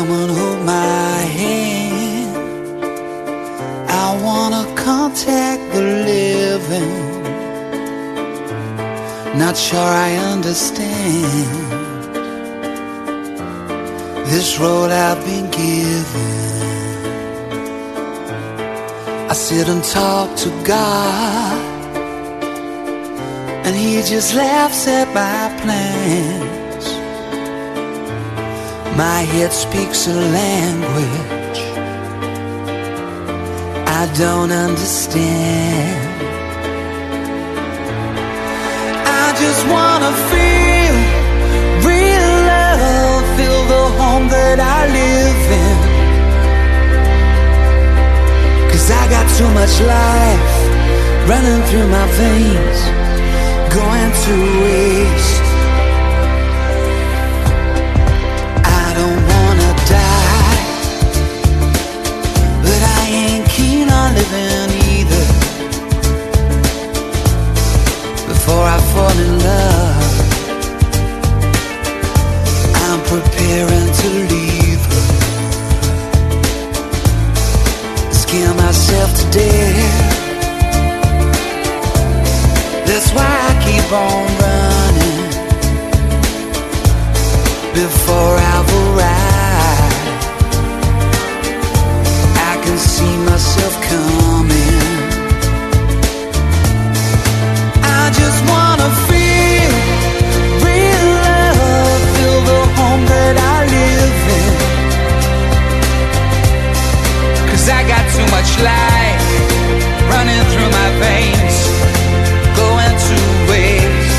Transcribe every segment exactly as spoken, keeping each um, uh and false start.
Come and hold my hand. I wanna contact the living. Not sure I understand this road I've been given. I sit and talk to God, and He just laughs at my plans. My head speaks a language I don't understand. I just wanna feel real love, feel the home that I live in. 'Cause I got too much life running through my veins, going to waste. I don't wanna die, but I ain't keen on living either. Before I fall in love, I'm preparing to leave her. Scare myself to death. That's why I keep on running before I've arrived. I can see myself coming. I just wanna feel real love, feel the home that I live in. 'Cause I got too much life running through my veins, going to waste.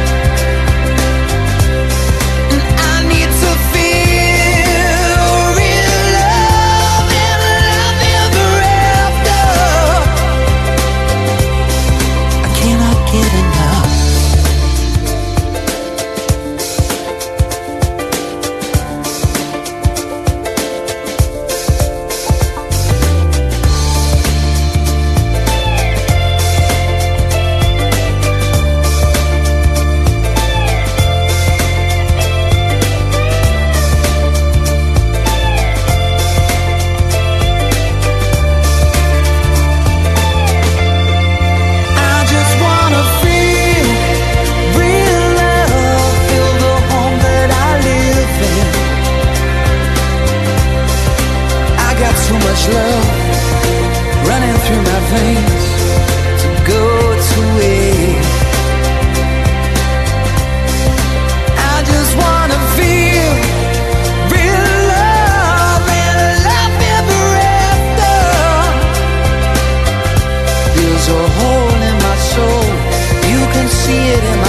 And I need to feel real love and love ever after. I cannot get enough. Love running through my veins to go to waste. I just wanna feel real love and love ever after. There's a hole in my soul, you can see it in my